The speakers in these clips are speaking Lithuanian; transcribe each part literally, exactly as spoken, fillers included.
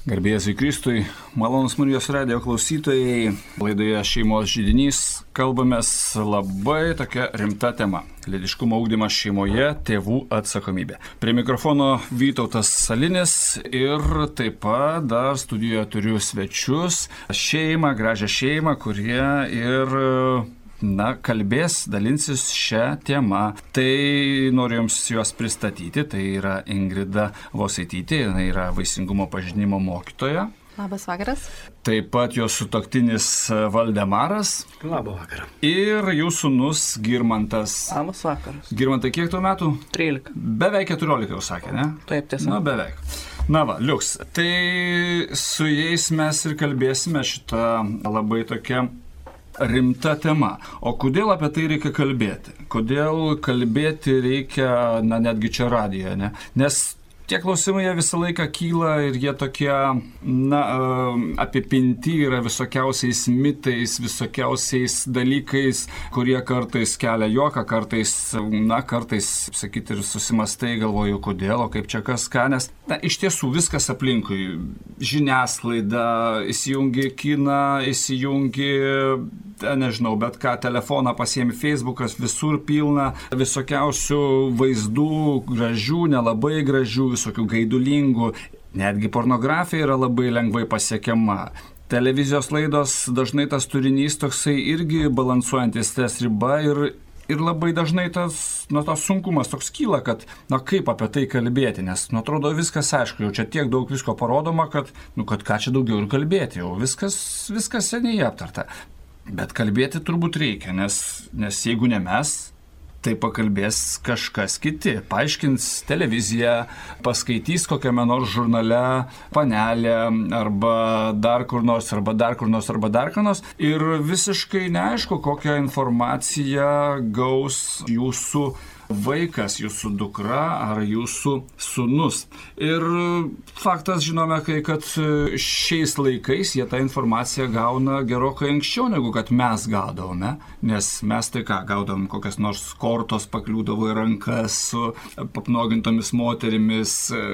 Garbė Jėzui Kristui, malonūs Marijos radijo klausytojai, laidoje Šeimos židinys kalbamės labai tokia rimta tema – lytiškumo ugdymas šeimoje, tėvų atsakomybė. Prie mikrofono Vytautas Salinis ir taip pat dar studijoje turiu svečius, šeimą, gražią šeimą, kurie ir na, kalbės, dalinsis šią temą. Tai noriu Jums juos pristatyti. Tai yra Ingrida Vosaitytė, jinai yra vaisingumo pažinimo mokytoja. Labas vakaras. Taip pat jos sutuoktinis Valdemaras. Labą vakarą. Ir jų sūnus Girmantas. Labas vakaras. Girmantai, kiek tau metų? trylika. Beveik keturiolika jau sakė, ne? Taip, tiesa. Na, beveik. Na va, liuks. Tai su jais mes ir kalbėsime šitą labai tokią rimta tema. O kodėl apie tai reikia kalbėti? Kodėl kalbėti reikia, na, netgi čia radijoje, ne? Nes tie klausimai jie visą laiką kyla ir jie tokie, na, apipinti yra visokiausiais mitais, visokiausiais dalykais, kurie kartais kelia juoką, kartais, na, kartais, sakyti, ir susimastai, galvoju, kodėl, o kaip čia kas ką, nes, na, iš tiesų viskas aplinkui. Žiniasklaida, įsijungi kiną, įsijungi, nežinau, bet ką, telefoną pasiemi, Facebookas, visur pilna visokiausių vaizdų, gražių, nelabai gražių, visokių gaidulingų, netgi pornografija yra labai lengvai pasiekiama. Televizijos laidos dažnai tas turinys toksai irgi balansuojantis ties riba ir, ir labai dažnai tas, nu, tas sunkumas toks kyla, kad, na, kaip apie tai kalbėti, nes, nu, atrodo viskas aišku, jau čia tiek daug visko parodoma, kad, nu, kad ką čia daugiau ir kalbėti, jau viskas, viskas seniai aptarta. Bet kalbėti turbūt reikia, nes, nes jeigu ne mes, tai pakalbės kažkas kiti, paaiškins televiziją, paskaitys kokiame nors žurnale panelė, arba dar kur nors, arba dar kur nors, arba dar kur nors. Ir visiškai neaišku, kokią informaciją gaus jūsų vaikas, jūsų dukra ar jūsų sūnus. Ir faktas, žinome, kai, kad šiais laikais jie tą informaciją gauna gerokai anksčiau, negu kad mes gaudavome, nes mes tai ką, gaudavom kokias nors kortos pakliūdavo į rankas su apnogintomis moterimis,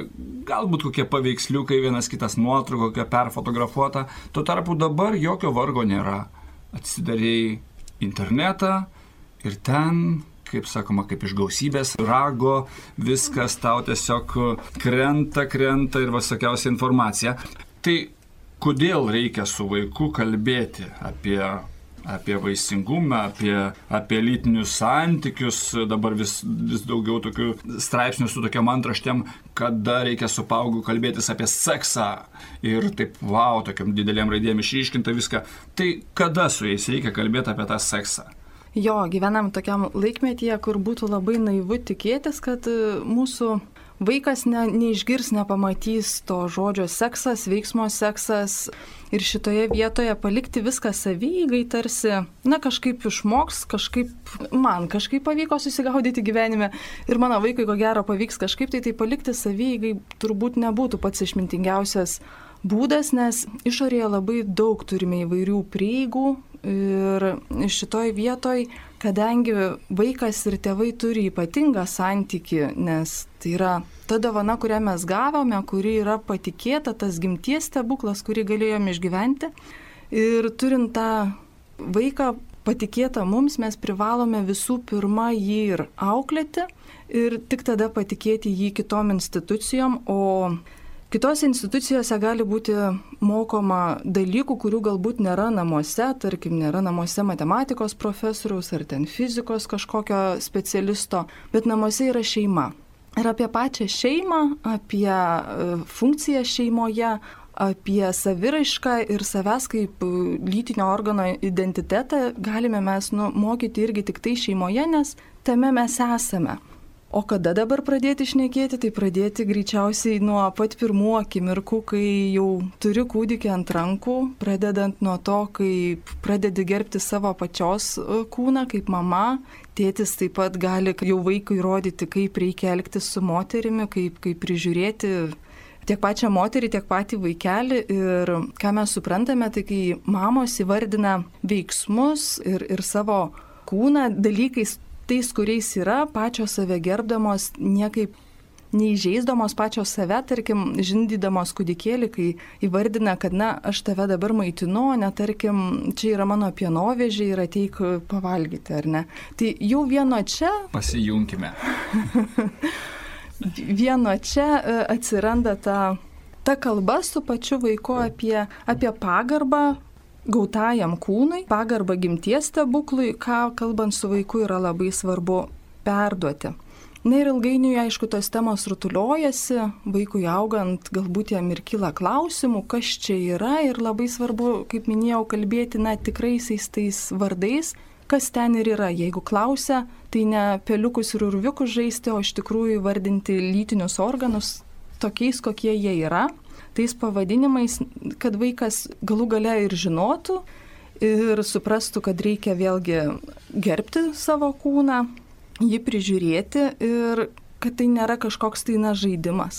galbūt kokie paveiksliukai, vienas kitas nuotrauka, kokia perfotografuota. Tuo tarpu dabar jokio vargo nėra. Atsidarėjai internetą ir ten, kaip sakoma, kaip iš gausybės rago, viskas tau tiesiog krenta, krenta ir visokiausia informacija. Tai kodėl reikia su vaiku kalbėti apie, apie vaisingumą, apie, apie lytinius santykius, dabar vis, vis daugiau tokių straipsnių su tokiam antraštėm, kada reikia su paaugliu kalbėtis apie seksą ir taip, wow, tokiam didelėm raidėm išryškinta viską. Tai kada su jais reikia kalbėti apie tą seksą? Jo, gyvenam tokiam laikmetyje, kur būtų labai naivu tikėtis, kad mūsų vaikas ne, neišgirs, nepamatys to žodžio seksas, veiksmo seksas ir šitoje vietoje palikti viską savieigai tarsi, na, kažkaip išmoks, kažkaip, man kažkaip pavyko susigaudyti gyvenime ir mano vaikui ko gero pavyks kažkaip, tai tai palikti savieigai turbūt nebūtų pats išmintingiausias būdas, nes išorėje labai daug turime įvairių prieigų ir šitoj vietoj, kadangi vaikas ir tėvai turi ypatingą santykį, nes tai yra ta dovana, kurią mes gavome, kuri yra patikėta, tas gimties stebuklas, kurį galėjome išgyventi. Ir turint tą vaiką patikėtą mums, mes privalome visų pirma jį ir auklėti ir tik tada patikėti jį kitom institucijom, o kitose institucijose gali būti mokoma dalykų, kurių galbūt nėra namuose, tarkim, nėra namuose matematikos profesoriaus ar ten fizikos kažkokio specialisto, bet namuose yra šeima. Ir apie pačią šeimą, apie funkciją šeimoje, apie saviraišką ir savęs kaip lytinio organo identitetą galime mes nu, mokyti irgi tik tai šeimoje, nes tame mes esame. O kada dabar pradėti šnekėti, tai pradėti greičiausiai nuo pat pirmų akimirkų, kai jau turi kūdikį ant rankų, pradedant nuo to, kai pradedi gerbti savo pačios kūną kaip mama. Tėtis taip pat gali jau vaikui rodyti, kaip reikia elgtis su moterimi, kaip, kaip prižiūrėti tiek pačią moterį, tiek patį vaikelį. Ir ką mes suprantame, tai kai mamos įvardina veiksmus ir, ir savo kūną dalykais, tais, kuriais yra, pačios save gerbdamos, niekaip neįžeisdamos pačios save, tarkim, žindydamos kūdikėlį, kai įvardina, kad, na, aš tave dabar maitinu, ne, tarkim, čia yra mano pienovežė ir ateik pavalgyti, ar ne. Tai jau vieno čia... Pasijunkime. Vieno čia atsiranda ta, ta kalba su pačiu vaiku apie, apie pagarbą gautajam kūnui, pagarbą gimties stebuklui, ką kalbant su vaiku yra labai svarbu perduoti. Na ir ilgainiui, aišku, tos temos rutuliojasi, vaikui augant, galbūt jam ir kyla klausimų, kas čia yra ir labai svarbu, kaip minėjau, kalbėti, na, tikraisiais tais vardais, kas ten ir yra. Jeigu klausia, tai ne peliukus ir urviukus žaisti, o iš tikrųjų vardinti lytinius organus tokiais, kokie jie yra, tais pavadinimais, kad vaikas galų gale ir žinotų ir suprastų, kad reikia vėlgi gerbti savo kūną, jį prižiūrėti ir kad tai nėra kažkoks tai na žaidimas.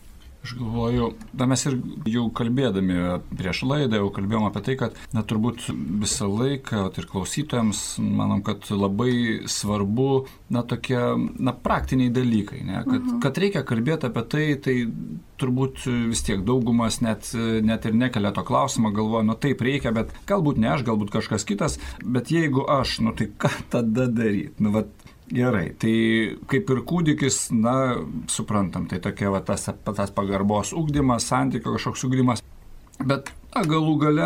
Aš galvoju, na mes ir jau kalbėdami prieš laidą, jau kalbėjom apie tai, kad na turbūt visą laiką ir klausytojams, manom, kad labai svarbu na tokie na praktiniai dalykai, ne? Kad, uh-huh. kad reikia kalbėti apie tai, tai turbūt vis tiek daugumas net, net ir nekelia to klausimą, galvoja, nu taip reikia, bet galbūt ne aš, galbūt kažkas kitas, bet jeigu aš, nu tai ką tada daryti? Nu, vat, gerai, tai kaip ir kūdikis, na, suprantam, tai tokia va, tas, tas pagarbos ugdymas, santykio kažkoks ugdymas, bet na, galų gale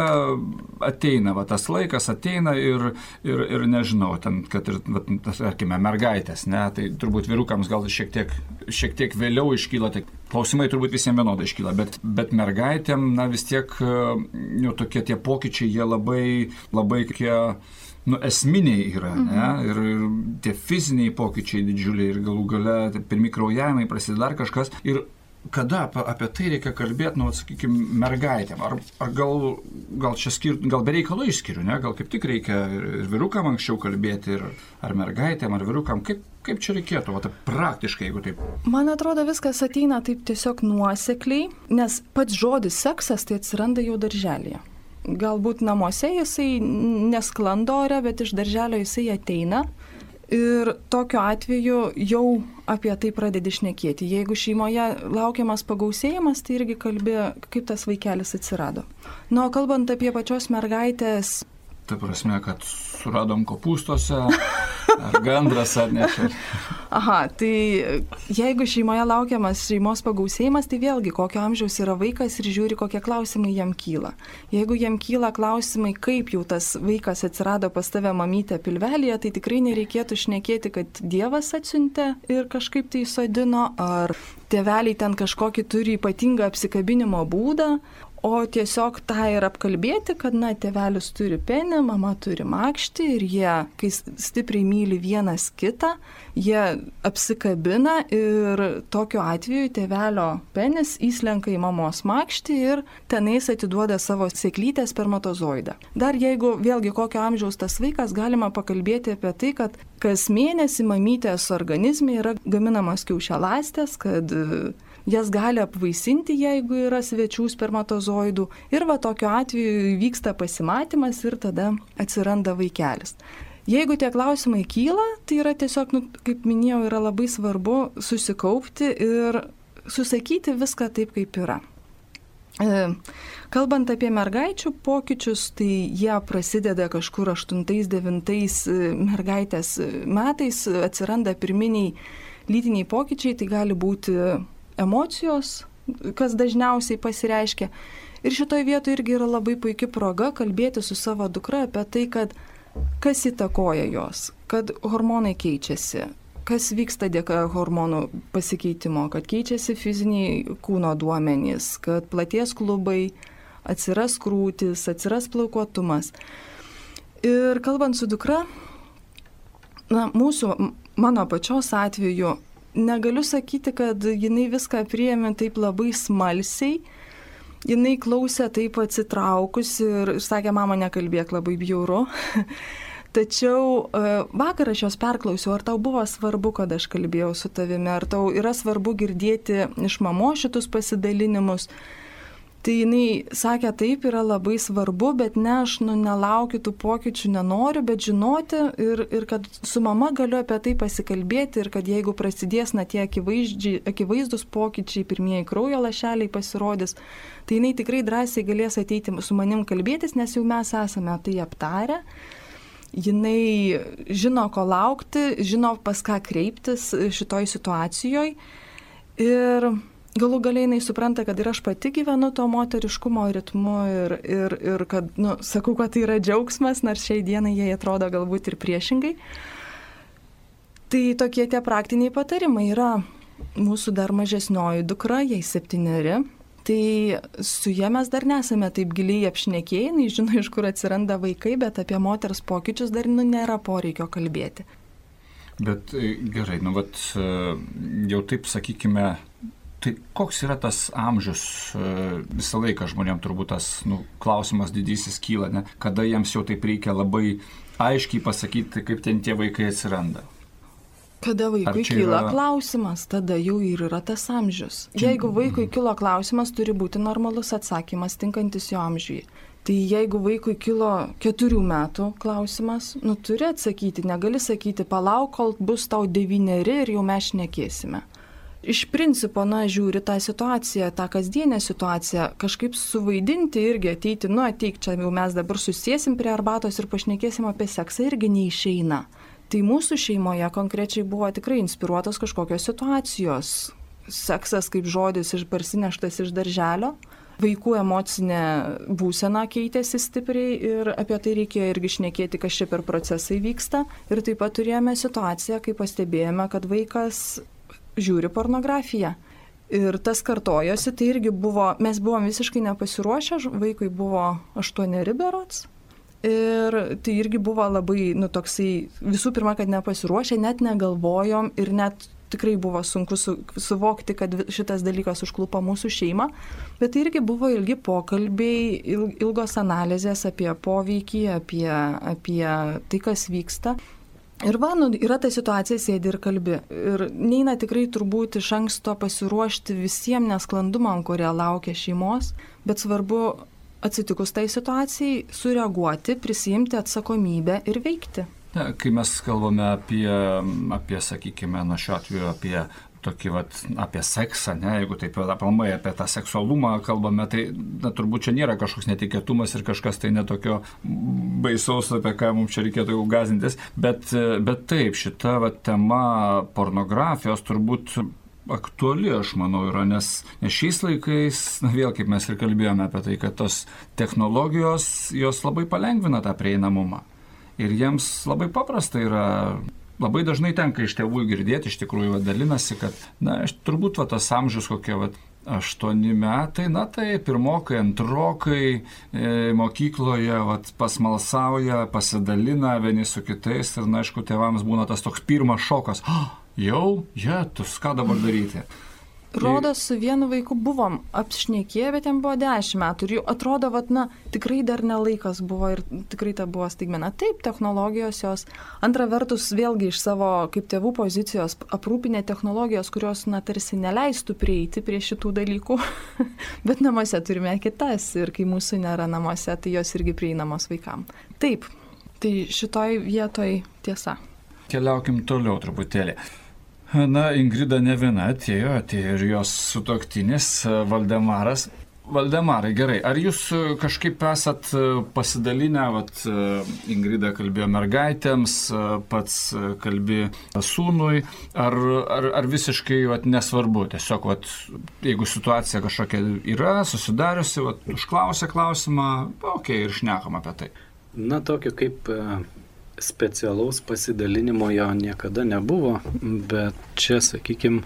ateina, va, tas laikas ateina ir, ir, ir nežinau, ten, kad ir, va, tarkime, mergaitės, ne, tai turbūt vyrukams gal šiek tiek, šiek tiek vėliau iškyla, tai klausimai turbūt visiems vienodai iškyla, bet, bet mergaitėm, na, vis tiek, jau tokie tie pokyčiai, jie labai, labai kokie, nu, esminiai yra, ne? Ir, ir tie fiziniai pokyčiai didžiuliai ir galų gale pirmi kraujavimai prasideda dar kažkas. Ir kada apie, apie tai reikia kalbėti, nu, sakykime, mergaitėm? Ar, ar gal, gal čia skir, gal be reikalo išskiriu, ne? Gal kaip tik reikia ir vyrukam anksčiau kalbėti, ir, ar mergaitėm, ar vyrukam? Kaip, kaip čia reikėtų, o tai praktiškai, jeigu taip? Man atrodo, viskas ateina taip tiesiog nuosekliai, nes pats žodis seksas tai atsiranda jau darželėje. Galbūt namuose jisai nesklando ore, bet iš darželio jisai ateina ir tokiu atveju jau apie tai pradedi šnekėti. Jeigu šeimoje laukiamas pagausėjimas, tai irgi kalbi, kaip tas vaikelis atsirado. Nu, o kalbant apie pačios mergaitės... Ta prasme, kad suradom kopūstose, ar gandras atnešė. Aha, tai jeigu šeimoje laukiamas šeimos pagausėjimas, tai vėlgi kokio amžiaus yra vaikas ir žiūri, kokie klausimai jam kyla. Jeigu jam kyla klausimai, kaip jau tas vaikas atsirado pas tave mamytę pilvelėje, tai tikrai nereikėtų šnekėti, kad Dievas atsiuntė ir kažkaip tai sodino, ar tėveliai ten kažkokį turi ypatingą apsikabinimo būdą, o tiesiog tą ir apkalbėti, kad, na, tėvelis turi penį, mama turi makštį ir jie, kai stipriai myli vienas kitą, jie apsikabina ir tokiu atveju tėvelio penis įslenka į mamos makštį ir tenais atiduoda savo sėklytę spermatozoidą. Dar jeigu vėlgi kokio amžiaus tas vaikas, galima pakalbėti apie tai, kad kas mėnesį mamytės organizme yra gaminamas kiaušialąstės, kad jas gali apvaisinti, jeigu yra svečių spermatozoidų. Ir va tokiu atveju vyksta pasimatymas ir tada atsiranda vaikelis. Jeigu tie klausimai kyla, tai yra tiesiog, nu, kaip minėjau, yra labai svarbu susikaupti ir susakyti viską taip, kaip yra. Kalbant apie mergaičių pokyčius, tai jie prasideda kažkur aštuntais devintais mergaitės metais, atsiranda pirminiai lytiniai pokyčiai, tai gali būti emocijos, kas dažniausiai pasireiškia. Ir šitoje vietoje irgi yra labai puikia proga kalbėti su savo dukra apie tai, kad kas įtakoja jos, kad hormonai keičiasi, kas vyksta dėka hormonų pasikeitimo, kad keičiasi fiziniai kūno duomenys, kad platės klubai, atsiras krūtis, atsiras plaukuotumas. Ir kalbant su dukra, na, mūsų, mano pačios atveju, negaliu sakyti, kad jinai viską priėmė taip labai smalsiai, jinai klausė taip atsitraukus ir sakė, mama, nekalbėk, labai bjauru. Tačiau vakar aš jos perklausiau, ar tau buvo svarbu, kad aš kalbėjau su tavimi, ar tau yra svarbu girdėti iš mamos šitus pasidalinimus. Tai jinai sakė, taip yra labai svarbu, bet ne, aš nu, nelaukiu tų pokyčių, nenoriu, bet žinoti ir, ir kad su mama galiu apie tai pasikalbėti ir kad jeigu prasidės na, tie akivaizdus pokyčiai, pirmieji kraujo lašeliai pasirodys, tai jinai tikrai drąsiai galės ateiti su manim kalbėtis, nes jau mes esame tai aptarę. Jinai žino, ko laukti, žino, pas ką kreiptis šitoj situacijoje. Ir galų galiai jinai supranta, kad ir aš pati gyvenu to moteriškumo ritmu ir, ir, ir kad, nu, sakau, kad tai yra džiaugsmas, nors šiai dienai jai atrodo galbūt ir priešingai. Tai tokie tie praktiniai patarimai yra mūsų dar mažesnioji dukra, jai septyneri. Tai su jie mes dar nesame taip giliai apšnekėję, jinai žino, iš kur atsiranda vaikai, bet apie moters pokyčius dar nu, nėra poreikio kalbėti. Bet gerai, nu vat jau taip sakykime, tai koks yra tas amžius, visą laiką žmonėms turbūt tas nu, klausimas didysis kyla, ne? Kada jiems jau taip reikia labai aiškiai pasakyti, kaip ten tie vaikai atsiranda. Kada vaikui kyla yra... klausimas, tada jau ir yra tas amžius. Jeigu vaikui kilo klausimas, turi būti normalus atsakymas, tinkantis jo amžiui. Tai jeigu vaikui kilo keturių metų klausimas, nu turi atsakyti, negali sakyti, palauk, kol bus tau devyneri ir jau mes šnekėsime. Iš principo, na, žiūri tą situaciją, tą kasdienę situaciją, kažkaip suvaidinti irgi ateiti, nu, ateik čia, jau mes dabar susėsim prie arbatos ir pašnekėsim apie seksą, irgi neišeina. Tai mūsų šeimoje konkrečiai buvo tikrai inspiruotos kažkokios situacijos. Seksas kaip žodis iš parsineštas iš darželio, vaikų emocinė būsena keitėsi stipriai ir apie tai reikėjo irgi šnekėti, kas čia per procesai vyksta. Ir taip pat turėjome situaciją, kai pastebėjome, kad vaikas žiūri pornografiją. Ir tas kartojosi, tai irgi buvo, mes buvom visiškai nepasiruošę, vaikui buvo aštuoneri berods. Ir tai irgi buvo labai, nu, toksai, visų pirma, kad nepasiruošę, net negalvojom ir net tikrai buvo sunku su, suvokti, kad šitas dalykas užklupo mūsų šeimą. Bet tai irgi buvo ilgi pokalbiai, il, ilgos analizės apie poveikį, apie, apie tai, kas vyksta. Ir va, nu, yra ta situacija, sėdi ir kalbi. Ir neina tikrai turbūt iš anksto pasiruošti visiems nesklandumam, kurie laukia šeimos, bet svarbu atsitikus tai situacijai sureaguoti, prisijimti atsakomybę ir veikti. Ja, kai mes kalbame apie, apie sakykime, nuo šiuo atveju apie tokį, vat, apie seksą, ne, jeigu taip aplamai apie tą seksualumą kalbame, tai na, turbūt čia nėra kažkoks netikėtumas ir kažkas tai netokio baisaus, apie ką mums čia reikėtų jau gazintis, bet, bet taip, šita vat, tema pornografijos turbūt aktuali, aš manau, yra, nes, nes šiais laikais, na, vėl kaip mes ir kalbėjome apie tai, kad tos technologijos, jos labai palengvina tą prieinamumą. Ir jiems labai paprasta yra, labai dažnai tenka iš tėvų girdėti, iš tikrųjų va, dalinasi, kad, na, turbūt va, tas amžius kokie va, aštuoni metai, na tai pirmokai, antrokai e, mokykloje va, pasmalsauja, pasidalina vieni su kitais ir, na, aišku, tėvams būna tas toks pirmas šokas, oh, jau, jetus, ką dabar daryti? Rodos, su vienu vaiku buvom apšnekėję, bet jam buvo dešimt metų ir jau atrodo, vat, na, tikrai dar nelaikas buvo ir tikrai ta buvo staigmena. Taip, technologijos jos. Antra vertus, vėlgi iš savo kaip tėvų pozicijos aprūpinę technologijos, kurios, na, tarsi neleistų prieiti prie šitų dalykų, bet namuose turime kitas ir kai mūsų nėra namuose, tai jos irgi prieinamos vaikam. Taip, tai šitoj vietoj tiesa. Keliaukim toliau truputėlį. Na, Ingrida ne viena atėjo, atėjo ir jos sutuoktinis Valdemaras. Valdemarai, gerai, ar jūs kažkaip esat pasidalinę, vat, Ingrida kalbėjo mergaitėms, pats kalbė sūnui, ar, ar, ar visiškai vat, nesvarbu, tiesiog, vat, jeigu situacija kažkokia yra, susidariusi, vat, užklausė klausimą, okei, okay, ir šnekam apie tai. Na, tokio kaip specialaus pasidalinimo jo niekada nebuvo, bet čia, sakykime,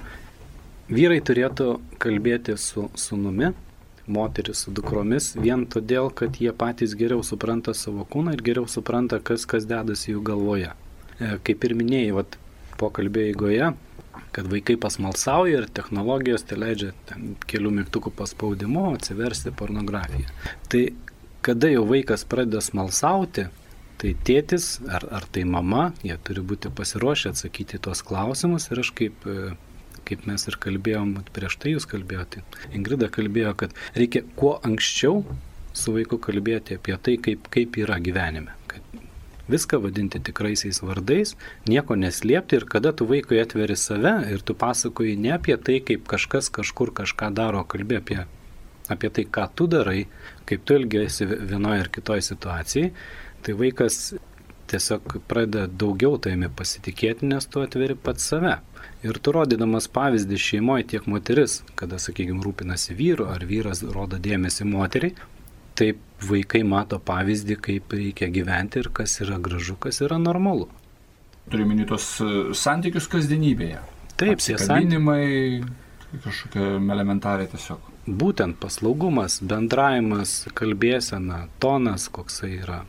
vyrai turėtų kalbėti su sūnumi, moteris su dukromis, vien todėl, kad jie patys geriau supranta savo kūną ir geriau supranta, kas, kas dedasi jų galvoje. Kaip ir minėjai, vat, pokalbio eigoje, kad vaikai pasmalsauja ir technologijos tai leidžia ten kelių mygtukų paspaudimu atsiversti pornografiją. Tai kada jau vaikas pradeda smalsauti, tai tėtis ar, ar tai mama, jie turi būti pasiruošę atsakyti tuos klausimus ir aš kaip kaip mes ir kalbėjom, prieš tai jūs kalbėjote, Ingrida kalbėjo, kad reikia kuo anksčiau su vaiku kalbėti apie tai, kaip, kaip yra gyvenime. Kad viską vadinti tikraisiais vardais, nieko neslėpti ir kada tu vaikui atveri save ir tu pasakoji ne apie tai, kaip kažkas kažkur kažką daro, kalbė apie, apie tai, ką tu darai, kaip tu elgiasi vienoje ar kitoje situacijai, tai vaikas tiesiog pradeda daugiau taimi pasitikėti, nes tu atveri pats save. Ir tu rodydamas pavyzdį šeimoje tiek moteris, kada, sakykime, rūpinasi vyru ar vyras rodo dėmesį moteriai, taip vaikai mato pavyzdį, kaip reikia gyventi ir kas yra gražu, kas yra normalu. Turiu minėti tos santykius kasdienybėje. Taip, tie santykiai. Kažkokia elementariai tiesiog. Būtent paslaugumas, bendravimas, kalbėsena, tonas, koksai yra.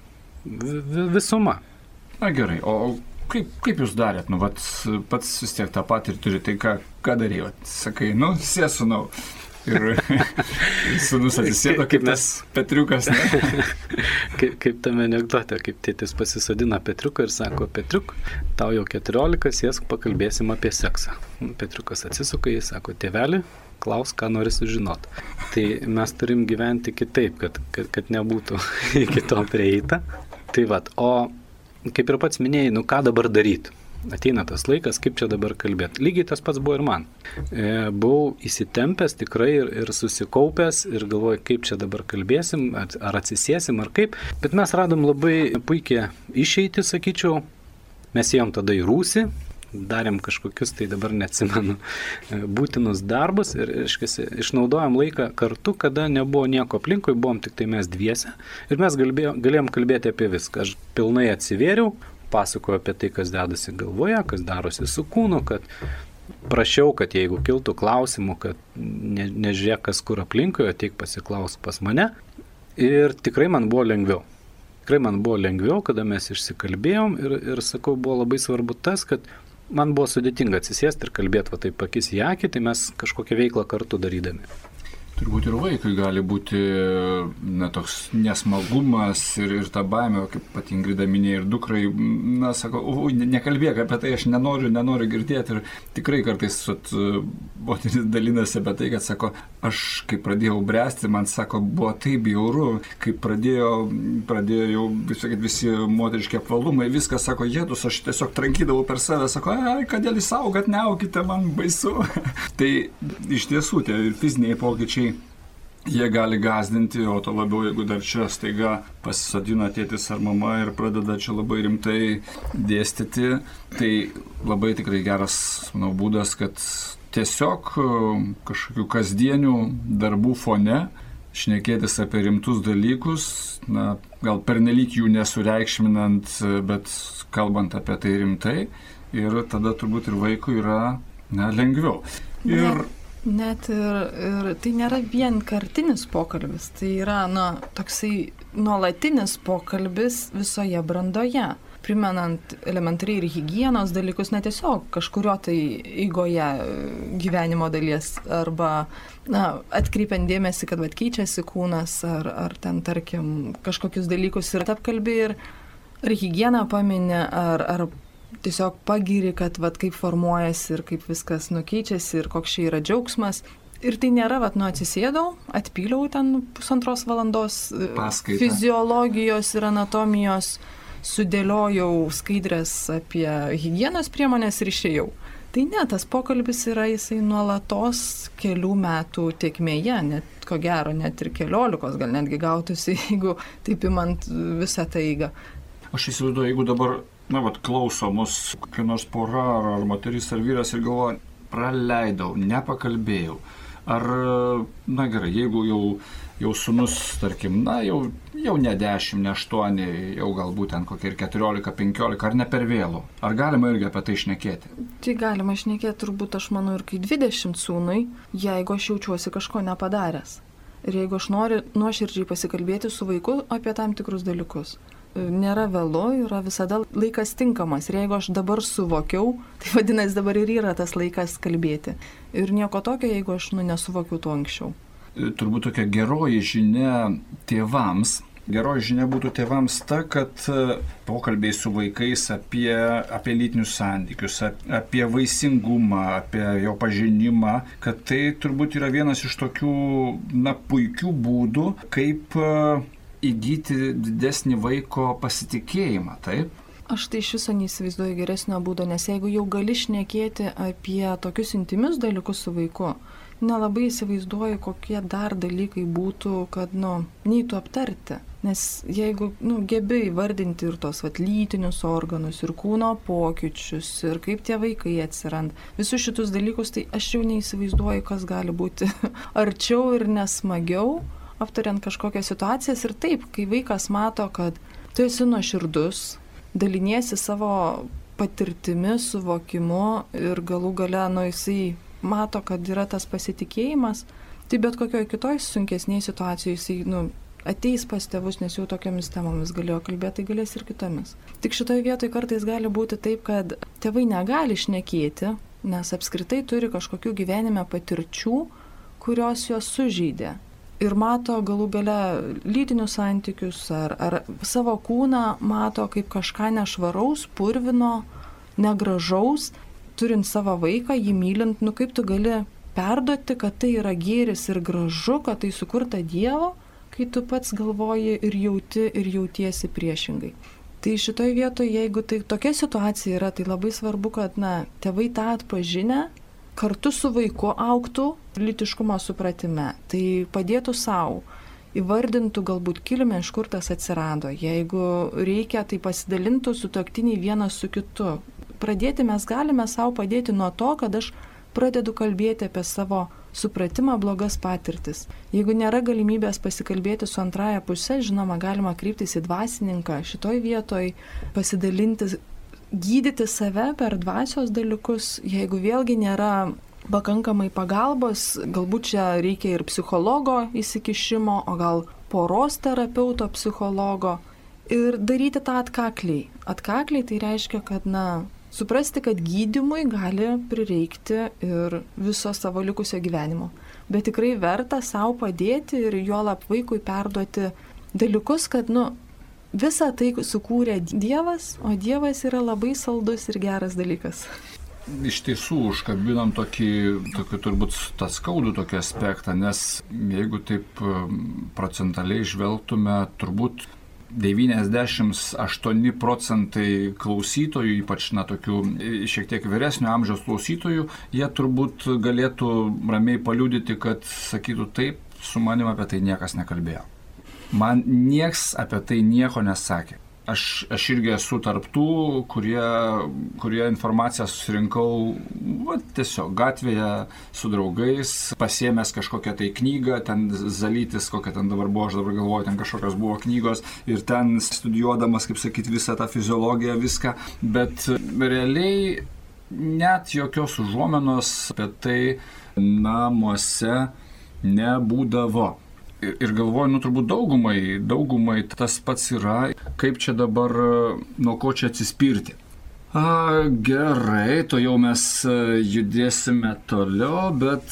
Visuma. Na gerai, o kaip, kaip jūs darėt? Nu, vat, pats vis tiek tą patį ir turite, tai ką, ką darėjot? Sakai, nu, sėsunau. Ir sūnus atsisėdo kaip tas Petriukas. kaip, kaip tame anekdote, kaip tėtis pasisodina Petriuką ir sako, Petriuk, tau jau keturiolika, sėsk, pakalbėsim apie seksą. Petriukas atsisuka, jis sako, tėveli, klaus, ką nori sužinot. Tai mes turim gyventi kitaip, kad, kad, kad nebūtų iki to prieita. Tai vat, o kaip ir pats minėjai, nu ką dabar daryti? Ateina tas laikas, kaip čia dabar kalbėti. Lygiai tas pats buvo ir man. E, buvau įsitempęs tikrai ir, ir susikaupęs ir galvoju, kaip čia dabar kalbėsim, ar, ar atsisėsim, ar kaip. Bet mes radom labai puikią išeitį, sakyčiau. Mes ėjom tada į rūsį, darėm kažkokius, tai dabar neatsimenu, būtinus darbus ir, iškasi, išnaudojom laiką kartu, kada nebuvo nieko aplinkui, buvom tik tai mes dviese ir mes galbėjom, galėjom kalbėti apie viską. Aš pilnai atsivėriau, pasakoju apie tai, kas dedasi galvoje, kas darosi su kūnu, kad prašiau, kad jeigu kiltų klausimų, kad ne, nežiūrėk, kas kur aplinkui, ateik pasiklausk pas mane ir tikrai man buvo lengviau. Tikrai man buvo lengviau, kada mes išsikalbėjom ir, ir sakau, buvo labai svarbu tas, kad man buvo sudėtinga atsisėsti ir kalbėti va taip akis į akį, tai mes kažkokią veiklą kartu darydami. Turbūt ir vaikui gali būti na, toks nesmagumas ir, ir ta baimė, kaip pati Ingrida minėjo, ir dukrai, na, sako, ui, nekalbėk apie tai, aš nenoriu, nenoriu girdėti. Ir tikrai kartais moteris dalinasi apie tai, kad sako, aš kai pradėjau bręsti, man sako, buvo taip bjauru, kai pradėjo, pradėjo jau visi, visi moteriški apvalumai, viskas, sako, jėdus, aš tiesiog trankydavau per save, sako, ai, kodėl jūs saugat, neaukite, man baisu. Tai iš tiesų tie fiziniai pokyčiai jie gali gąsdinti, o to labiau, jeigu dar čia staiga pasisodina tėtis ar mama ir pradeda čia labai rimtai dėstyti, tai labai tikrai geras, manau, būdas, kad tiesiog kažkokių kasdienių darbų fone šnekėtis apie rimtus dalykus, na, gal pernelyg jų nesureikšminant, bet kalbant apie tai rimtai, ir tada turbūt ir vaikui yra, na, lengviau. Ir Net ir, ir tai nėra vienkartinis pokalbis, tai yra, na, toksai nuolatinis pokalbis visoje brandoje, primenant elementariai ir higienos dalykus, ne tiesiog kažkurio tai eigoje gyvenimo dalies, arba, na, atkreipiant dėmesį, kad vat keičiasi kūnas, ar, ar ten, tarkim, kažkokius dalykus ir apkalbi, ir ar higieną paminė, ar, ar tiesiog pagiri, kad vat, kaip formuojasi ir kaip viskas nukeičiasi ir koks čia yra džiaugsmas. Ir tai nėra, vat, nu atsisėdau, atpyliau ten pusantros valandos paskaitą, fiziologijos ir anatomijos, sudėliojau skaidrės apie higienos priemonės ir išėjau. Tai ne, tas pokalbis yra jisai nuolatos kelių metų tėkmėje, net ko gero, net ir keliolikos, gal netgi gautųsi, jeigu taip imant visą tą eigą. Aš įsivaizduoju, jeigu dabar na, vat, klauso mus kokia nors pora, ar, ar moteris, ar vyras ir galvoja, praleidau, nepakalbėjau. Ar, na gerai, jeigu jau, jau sūnus, tarkim, na, jau, jau ne dešimt, ne aštuoni, jau galbūt ten kokie ir keturiolika, penkiolika, ar ne per vėlu. Ar galima irgi apie tai šnekėti? Tai galima šnekėti turbūt, aš manau, ir kai dvidešimt sūnui, jeigu aš jaučiuosi kažko nepadaręs. Ir jeigu aš noriu nuoširdžiai pasikalbėti su vaiku apie tam tikrus dalykus. Nėra vėlu, yra visada laikas tinkamas. Ir jeigu aš dabar suvokiau, tai vadinasi dabar ir yra tas laikas kalbėti. Ir nieko tokio, jeigu aš nu, nesuvokiau to anksčiau. Turbūt tokia geroji žinia tėvams geroji žinia būtų tėvams ta, kad pokalbiai su vaikais apie, apie lytinius santykius, apie vaisingumą, apie jo pažinimą, kad tai turbūt yra vienas iš tokių, na, puikių būdų, kaip įgyti didesnį vaiko pasitikėjimą, taip? Aš tai iš viso neįsivaizduoju geresnio būdo, nes jeigu jau gali šnekėti apie tokius intimius dalykus su vaiku, nelabai įsivaizduoju, kokie dar dalykai būtų, kad, nu, neįtų aptarti. Nes jeigu, nu, gebi įvardinti ir tos vat, lytinius organus, ir kūno pokyčius, ir kaip tie vaikai atsiranda, visus šitus dalykus, tai aš jau neįsivaizduoju, kas gali būti arčiau ir nesmagiau, aptariant kažkokias situacijas. Ir taip, kai vaikas mato, kad tu esi nuoširdus, daliniesi savo patirtimi, suvokimu ir galų gale, nu, jisai mato, kad yra tas pasitikėjimas, tai bet kokioj kitoj sunkesnėj situacijoje jisai, nu, ateis pas tėvus, nes jau tokiamis temomis galėjo kalbėti, tai galės ir kitomis. Tik šitoje vietoje kartais gali būti taip, kad tėvai negali šnekėti, nes apskritai turi kažkokių gyvenime patirčių, kurios juos sužeidė. Ir mato galų gale lytinius santykius ar, ar savo kūną mato kaip kažką nešvaraus, purvino, negražaus, turint savo vaiką, jį mylint, nu kaip tu gali perduoti, kad tai yra gėris ir gražu, kad tai sukurta Dievo, kai tu pats galvoji ir jauti ir jautiesi priešingai. Tai šitoje vietoje, jeigu tai tokia situacija yra, tai labai svarbu, kad, na, tėvai tą atpažinę, kartu su vaiku augtų lytiškumo supratime, tai padėtų savo, įvardintų galbūt kilmę, iš kur tas atsirado. Jeigu reikia, tai pasidalintų sutuoktiniai vienas su kitu. Pradėti mes galime savo padėti nuo to, kad aš pradedu kalbėti apie savo supratimą, blogas patirtis. Jeigu nėra galimybės pasikalbėti su antraja pusė, žinoma, galima kreiptis į dvasininką. Šitoj vietoj pasidalinti, gydyti save per dvasios dalykus, jeigu vėlgi nėra pakankamai pagalbos, galbūt čia reikia ir psichologo įsikišimo, o gal poros terapeuto psichologo, ir daryti tą atkakliai. Atkakliai tai reiškia, kad, na, suprasti, kad gydymui gali prireikti ir viso savo likusio gyvenimo. Bet tikrai verta savo padėti ir juolab vaikui perduoti dalykus, kad, nu, visą tai sukūrė Dievas, o Dievas yra labai saldus ir geras dalykas. Iš tiesų, užkabinam tokį, tokį turbūt tą skaudų tokį aspektą, nes jeigu taip procentaliai žvelgtume, turbūt devyniasdešimt aštuoni procentai klausytojų, ypač na, tokių šiek tiek vyresnio amžiaus klausytojų, jie turbūt galėtų ramiai paliudyti, kad sakytų taip, su manim apie tai niekas nekalbėjo. Man nieks apie tai nieko nesakė. Aš, aš irgi esu tarptų, kurie, kurie informaciją susirinkau va, tiesiog gatvėje su draugais, pasiėmęs kažkokią tai knygą, ten Zalytis, kokia ten dabar buvo, aš dabar galvoju, ten kažkokios buvo knygos ir ten studijuodamas, kaip sakyti, visą tą fiziologiją, viską, bet realiai net jokios užuomenos apie tai namuose nebūdavo. Ir galvoju, nu turbūt daugumai, daugumai tas pats yra, kaip čia dabar, nuo ko čia atsispirti. A, gerai, to jau mes judėsime toliau, bet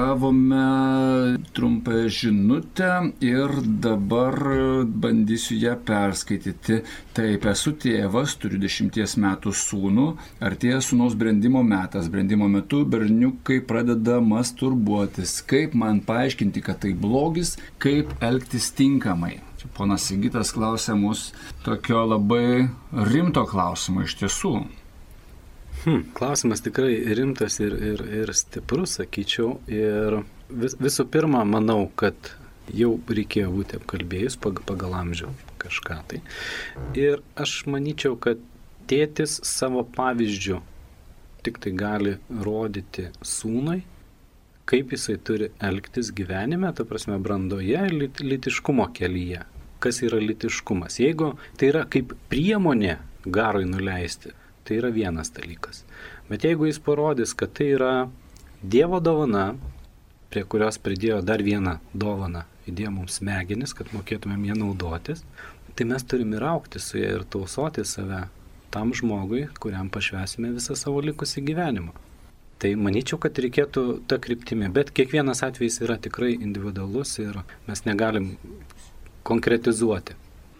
gavome trumpą žinutę ir dabar bandysiu ją perskaityti. Taip, esu tėvas, turiu dešimties metų sūnų, artėja sūnaus brendimo metas. Brendimo metu berniukai pradeda masturbuotis. Kaip man paaiškinti, kad tai blogis, kaip elgtis tinkamai? Ponas Sigitas klausė mus tokio labai rimto klausimo iš tiesų. Hmm, klausimas tikrai rimtas ir, ir, ir stiprus, sakyčiau. Ir vis, visų pirma, manau, kad jau reikėjo būti apkalbėjus pagal, pagal amžių kažką tai. Ir aš manyčiau, kad tėtis savo pavyzdžiu tik tai gali rodyti sūnui, kaip jisai turi elgtis gyvenime, ta prasme brandoje ir lytiškumo kelyje. Kas yra lytiškumas? Jeigu tai yra kaip priemonė garui nuleisti, tai yra vienas dalykas. Bet jeigu jis parodys, kad tai yra Dievo dovana, prie kurios pridėjo dar vieną dovaną, įdėjo mums smegenis, kad mokėtumėm ją naudotis, tai mes turime ir augti su ją ir tausoti save tam žmogui, kuriam pašvęsime visą savo likusį gyvenimą. Tai manyčiau, kad reikėtų tą kryptimį, bet kiekvienas atvejis yra tikrai individualus ir mes negalim konkretizuoti.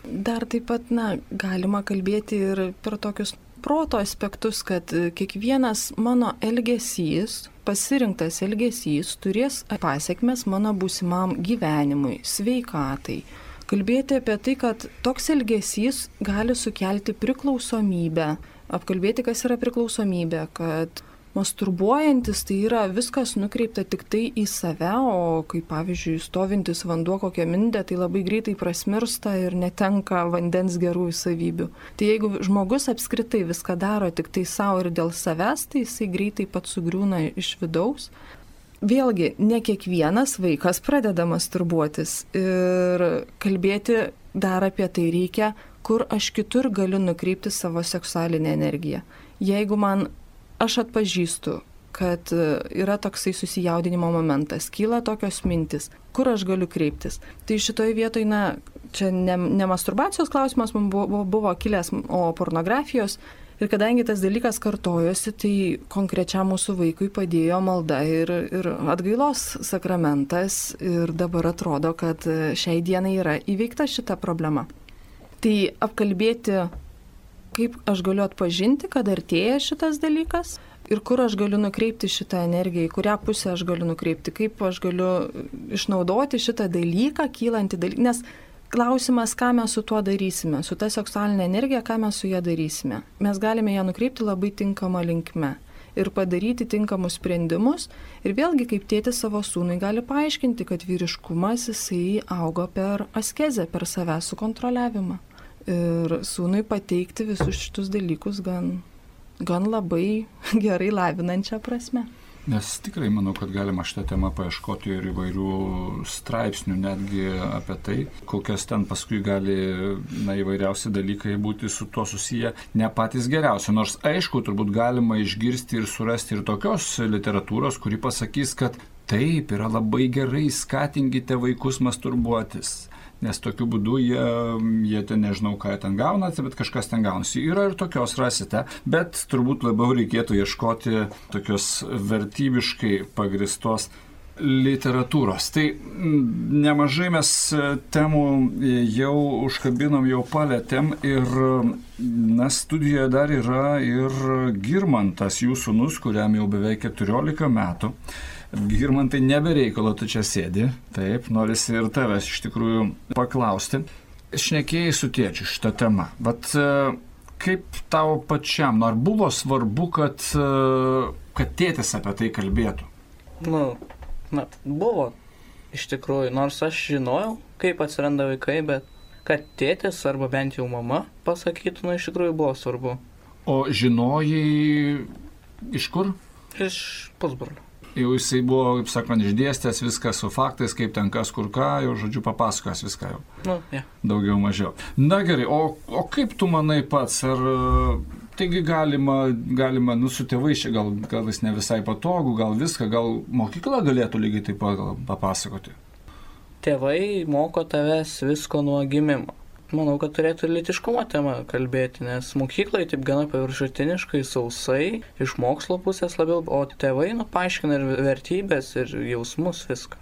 Dar taip pat, na, galima kalbėti ir per tokius proto aspektus, kad kiekvienas mano elgesys, pasirinktas elgesys turės pasiekmes mano būsimam gyvenimui, sveikatai. Kalbėti apie tai, kad toks elgesys gali sukelti priklausomybę, apkalbėti, kas yra priklausomybė, kad masturbuojantis tai yra viskas nukreipta tik tai į save, o kaip pavyzdžiui stovintis vanduo kokią mindę, tai labai greitai prasmirsta ir netenka vandens gerųjų savybių. Tai jeigu žmogus apskritai viską daro tik tai savo ir dėl savęs, tai jisai greitai pats sugriūna iš vidaus. Vėlgi, ne kiekvienas vaikas pradeda masturbuotis ir kalbėti dar apie tai reikia, kur aš kitur galiu nukreipti savo seksualinę energiją. Jeigu man aš atpažįstu, kad yra toksai susijaudinimo momentas, kyla tokios mintis, kur aš galiu kreiptis. Tai šitoje vietoje, na, čia ne, ne masturbacijos klausimas man buvo, buvo kilęs, o pornografijos. Ir kadangi tas dalykas kartojosi, tai konkrečiam mūsų vaikui padėjo malda ir, ir atgailos sakramentas. Ir dabar atrodo, kad šiai dienai yra įveikta šita problema. Tai apkalbėti, kaip aš galiu atpažinti, kad artėja šitas dalykas ir kur aš galiu nukreipti šitą energiją, į kurią pusę aš galiu nukreipti, kaip aš galiu išnaudoti šitą dalyką, kylantį dalyką. Nes klausimas, ką mes su tuo darysime, su ta seksualinė energija, ką mes su ją darysime. Mes galime ją nukreipti labai tinkamą linkme ir padaryti tinkamus sprendimus. Ir vėlgi, kaip tėtis savo sūnui gali paaiškinti, kad vyriškumas jisai auga per askezę, per savęs sukontroliavimą. Ir sūnui pateikti visus šitus dalykus gan, gan labai gerai lavinančią prasme. Nes tikrai manau, kad galima šitą temą paieškoti ir įvairių straipsnių, netgi apie tai, kokias ten paskui gali na, įvairiausi dalykai būti su tuo susiję, ne patys geriausi. Nors aišku, turbūt galima išgirsti ir surasti ir tokios literatūros, kuri pasakys, kad taip, yra labai gerai, skatinkite vaikus masturbuotis. Nes tokiu būdu jie, jie ten nežinau, ką jie ten gaunate, bet kažkas ten gaunasi. Yra ir tokios rasite, bet turbūt labiau reikėtų ieškoti tokios vertybiškai pagristos literatūros. Tai nemažai mes temų jau užkabinom, jau palėtėm ir na, studijoje dar yra ir Girmantas, jų sūnus, kuriam jau beveik keturiolika metų. Girmantai, nebereikalo tu čia sėdi, taip, norisi ir tavęs iš tikrųjų paklausti. Šnekėjai su tėčiu šitą temą, bet kaip tau pačiam, ar buvo svarbu, kad, kad tėtis apie tai kalbėtų? Nu, na, buvo iš tikrųjų, nors aš žinojau, kaip atsiranda vaikai, bet kad tėtis arba bent jau mama pasakytų, nu, iš tikrųjų buvo svarbu. O žinojai iš kur? Iš pusbrolio. Jau jisai buvo, kaip sakant, išdėstęs viską su faktais, kaip ten kas kur ką, jau žodžiu papasakos viską jau. Nu, yeah. Daugiau mažiau. Na gerai, o, o kaip tu manai pats, ar taigi galima, galima nu su tėvais čia gal, gal vis ne visai patogu, gal viską, gal mokykla galėtų lygiai taip pat papasakoti? Tėvai moko tavęs visko nuo gimimo. Manau, kad turėtų lytiškumo temą kalbėti, nes mokyklai taip gana paviršutiniškai, sausai, iš mokslo pusės labiau, o tėvai nu, paaiškina ir vertybės, ir jausmus viską.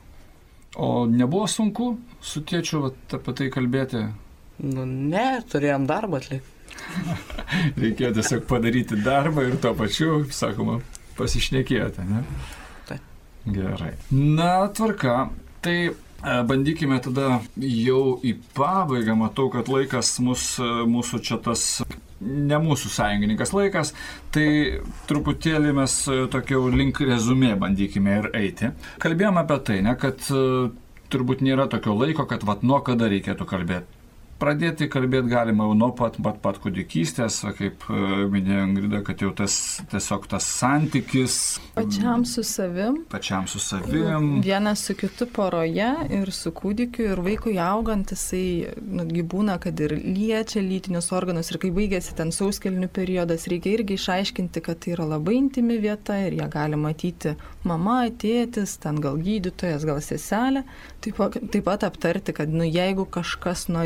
O nebuvo sunku su tėčiu vat, apie tai kalbėti? Nu, ne, turėjom darbą atlikti. Reikėjo tiesiog padaryti darbą ir tuo pačiu, sakoma, pasišnekėjote, ne? Taip. Gerai. Na, tvarka. Tai bandykime tada jau į pabaigą, matau, kad laikas mus, mūsų čia tas, ne mūsų sąjungininkas laikas, tai truputėlį mes tokiau link rezumė bandykime ir eiti. Kalbėjome apie tai, ne, kad turbūt nėra tokio laiko, kad vat nuo kada reikėtų kalbėti. Pradėti kalbėti galima jau nuo pat, pat, pat kūdikystės, kaip minėjo Ingrida, kad jau tas tiesiog tas santykis. Pačiam su savim. Pačiam su savim. Vienas su kitu poroje ir su kūdikiu ir vaikui augant, jisai nugi būna, kad ir liečia lytinius organus ir kai baigėsi ten sauskelnių periodas, reikia irgi išaiškinti, kad tai yra labai intimi vieta ir ją gali matyti mama, tėtis, ten gal gydytojas, gal seselė. Taip, taip pat aptarti, kad nu, jeigu kažkas norėtų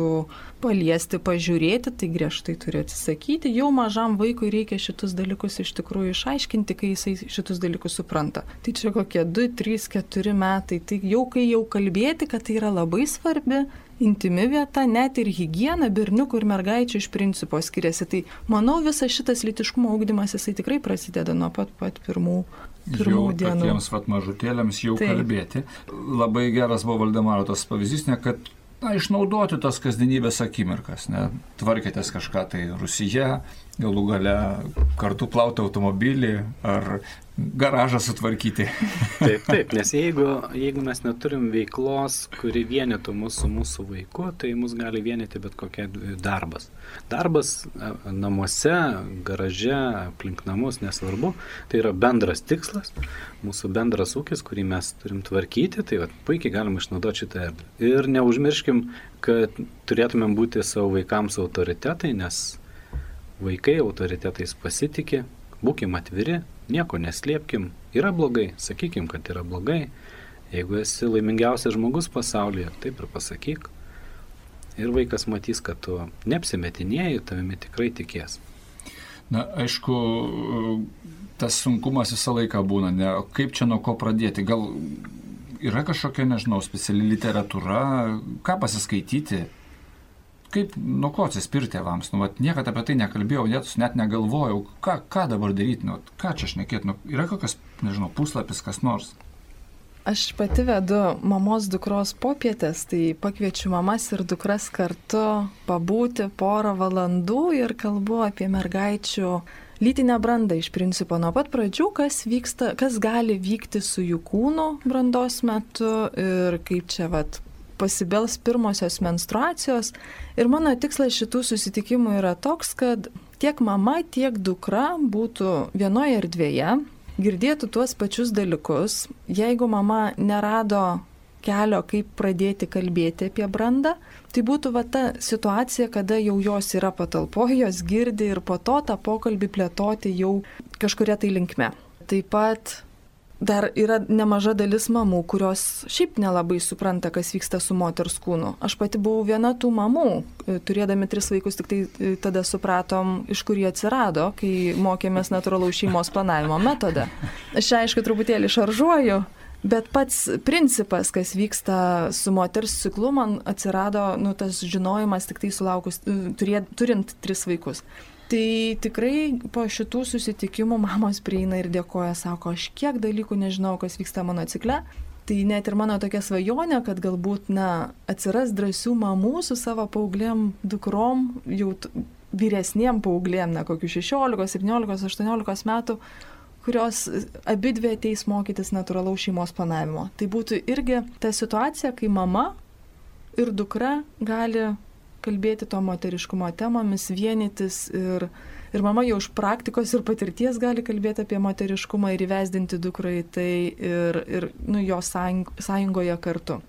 paliesti, pažiūrėti, tai griežtai turi atsisakyti. Jau mažam vaikui reikia šitus dalykus iš tikrųjų išaiškinti, kai jisai šitus dalykus supranta. Tai čia kokie du, trys, keturi metai. Tai jau kai jau kalbėti, kad tai yra labai svarbi, intimi vieta, net ir higiena berniukų ir mergaičių iš principo skiriasi. Tai manau, visas šitas lytiškumo ugdymas, jisai tikrai prasideda nuo pat pat pirmų, pirmų jau dienų. Tokiems vat mažutėliams jau Taip. kalbėti. Labai geras buvo Valdemaro tas pavyzdys, ne, kad na, išnaudoti tas kasdienybės akimirkas, ne, tvarkėtės kažką tai Rusija, galų gale kartu plauti automobilį ar garažą sutvarkyti. Taip, taip, nes jeigu, jeigu mes neturim veiklos, kuri vienytų mūsų, mūsų vaiku, tai mus gali vienyti bet kokia darbas. Darbas namuose, garaže, aplink namus, nesvarbu, tai yra bendras tikslas, mūsų bendras ūkis, kurį mes turim tvarkyti, tai va, puikiai galim išnaudoti šitą erdvę. Ir neužmirškim, kad turėtumėm būti savo vaikams autoritetai, nes vaikai autoritetais pasitikė, būkim atviri, nieko neslėpkim, yra blogai, sakykim, kad yra blogai. Jeigu esi laimingiausias žmogus pasaulyje, taip ir pasakyk. Ir vaikas matys, kad tu neapsimetinėjai, tavimi tikrai tikės. Na, aišku, tas sunkumas visą laiką būna, ne? Kaip čia nuo ko pradėti? Gal yra kažkokia, nežinau, speciali literatūra, ką pasiskaityti? Kaip, nuo ko atsispirti tėvams? Nu, vat, niekada apie tai nekalbėjau, net, net negalvojau, ką, ką dabar daryti, nu, ką čia šnekėti, nu, yra kokias, nežinau, puslapis, kas nors. Aš pati vedu mamos dukros popietės, tai pakviečiu mamas ir dukras kartu pabūti porą valandų ir kalbu apie mergaičių lytinę brandą iš principo nuo pat pradžių, kas vyksta, kas gali vykti su jų kūnu brandos metu ir kaip čia vat pasibels pirmosios menstruacijos. Ir mano tikslas šitų susitikimų yra toks, kad tiek mama, tiek dukra būtų vienoje erdvėje, girdėtų tuos pačius dalykus. Jeigu mama nerado kelio, kaip pradėti kalbėti apie brandą, tai būtų va ta situacija, kada jau jos yra patalpoje, jos girdi ir po to tą pokalbį plėtoti jau kažkuria tai linkme. Taip pat dar yra nemaža dalis mamų, kurios šiaip nelabai supranta, kas vyksta su moters kūnu. Aš pati buvau viena tų mamų, turėdami tris vaikus, tik tai tada supratom, iš kur jie atsirado, kai mokėmės natūralaus šeimos planavimo metodą. Aš čia, aišku, truputėlį šaržuoju, bet pats principas, kas vyksta su moters ciklu, man atsirado, nu, tas žinojimas tik tai sulaukus, turė, turint tris vaikus. Tai tikrai po šitų susitikimų mamos prieina ir dėkoja, sako, aš kiek dalykų nežinau, kas vyksta mano cikle. Tai net ir mano tokia svajonė, kad galbūt, na, atsiras drąsių mamų su savo paauglėm dukrom, jau vyresniem paauglėm, na, kokių šešiolikos, septyniolikos, aštuoniolikos metų, kurios abidvi ateis mokytis natūralaus šeimos planavimo. Tai būtų irgi ta situacija, kai mama ir dukra gali kalbėti to moteriškumo temomis, vienytis ir, ir mama jau iš praktikos ir patirties gali kalbėti apie moteriškumą ir įvesdinti dukrą į tai ir, ir nu, jo sąjung, sąjungoje kartu.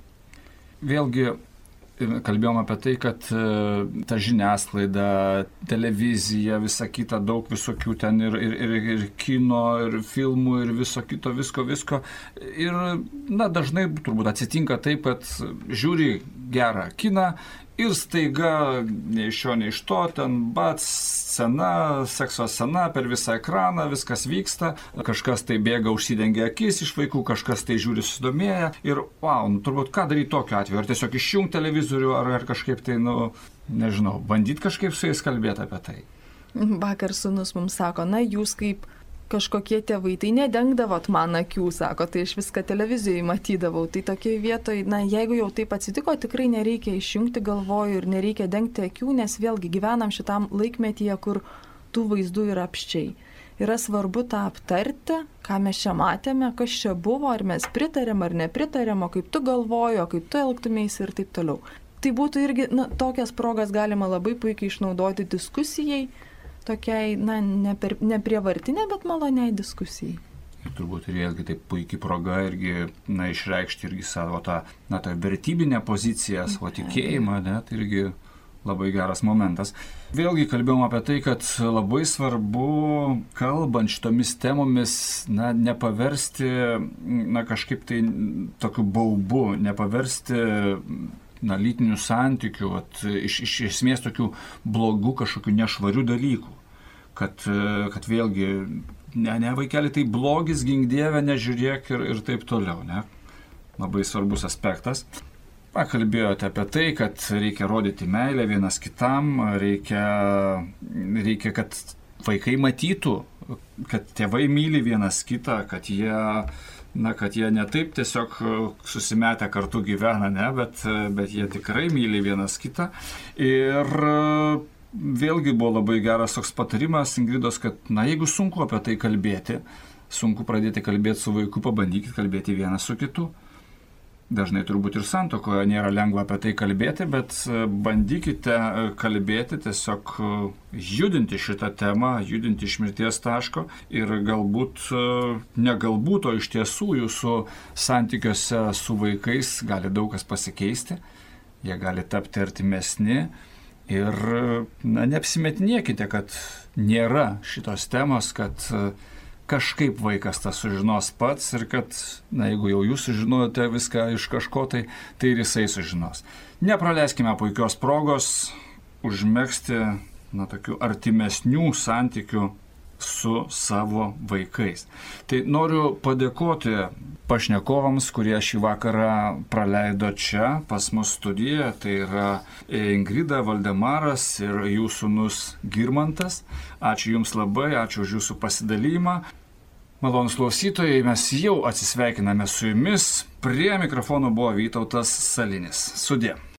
Vėlgi kalbėjom apie tai, kad ta žiniasklaida, televizija, visa kita, daug visokių ten ir, ir, ir, ir kino, ir filmų, ir viso kito, visko, visko. Ir na, dažnai turbūt atsitinka taip, kad žiūri gerą kiną ir staiga nei iš šio, nei iš to, ten bat, scena, sekso scena per visą ekraną, viskas vyksta, kažkas tai bėga, užsidengia akis iš vaikų, kažkas tai žiūri susidomėję ir, wow, nu, turbūt ką daryti tokiu atveju, ar tiesiog išjungti televizorių, ar, ar kažkaip tai, nu, nežinau, bandyti kažkaip su jais kalbėti apie tai. Vakar sūnus mums sako, na, jūs kaip kažkokie tėvai, tai nedengdavot man akių, sako, tai aš viską televizijoje matydavau. Tai tokiai vietoj, na, jeigu jau taip atsitiko, tikrai nereikia išjungti galvojų ir nereikia dengti akių, nes vėlgi gyvenam šitam laikmetyje, kur tų vaizdų yra apščiai. Yra svarbu tą aptarti, ką mes čia matėme, kas čia buvo, ar mes pritarėm ar nepritarėm, o kaip tu galvoji, o kaip tu elgtumėsi ir taip toliau. Tai būtų irgi, na, tokias progas galima labai puikiai išnaudoti diskusijai, tokiai, na, ne, per, ne prievartinė, bet maloniai diskusijai. Ir turbūt ir vėlgi taip puikiai proga irgi, na, išreikšti irgi savo tą, na, tą vertybinę poziciją, savo tikėjimą, ne, tai irgi labai geras momentas. Vėlgi kalbėjom apie tai, kad labai svarbu, kalbant šitomis temomis, na, nepaversti, na, kažkaip tai tokiu baubu, nepaversti na, lytinių santykių, vat, iš, iš esmės tokių blogų kažkokių nešvarių dalykų. Kad, kad vėlgi, ne, ne vaikeli, tai blogis, gink Dieve, nežiūrėk ir, ir taip toliau. Ne? Labai svarbus aspektas. Pakalbėjote apie tai, kad reikia rodyti meilę vienas kitam, reikia, reikia, kad vaikai matytų, kad tėvai myli vienas kitą, kad jie, na, kad jie ne taip tiesiog susimetę kartu gyvena, ne, bet, bet jie tikrai myli vienas kitą. Ir vėlgi buvo labai geras toks patarimas Ingridos, kad, na, jeigu sunku apie tai kalbėti, sunku pradėti kalbėti su vaiku, pabandykit kalbėti vienas su kitu. Dažnai turbūt ir santuokoje nėra lengva apie tai kalbėti, bet bandykite kalbėti, tiesiog judinti šitą temą, judinti iš mirties taško ir galbūt, ne galbūt, o iš tiesų jūsų santykiuose su vaikais gali daug kas pasikeisti, jie gali tapti artimesni. Ir, na, neapsimetinėkite, kad nėra šitos temos, kad kažkaip vaikas tą sužinos pats ir kad, na, jeigu jau jūs sužinojote viską iš kažko, tai, tai ir jisai sužinos. Nepraleiskime puikios progos užmegzti, na, tokių artimesnių santykių su savo vaikais. Tai noriu padėkoti pašnekovams, kurie šį vakarą praleido čia pas mus studijoje. Tai yra Ingrida, Valdemaras ir jų sūnus Girmantas. Ačiū Jums labai, ačiū už Jūsų pasidalymą. Malonūs klausytojai, mes jau atsisveikiname su Jumis. Prie mikrofono buvo Vytautas Salinis. Sudie.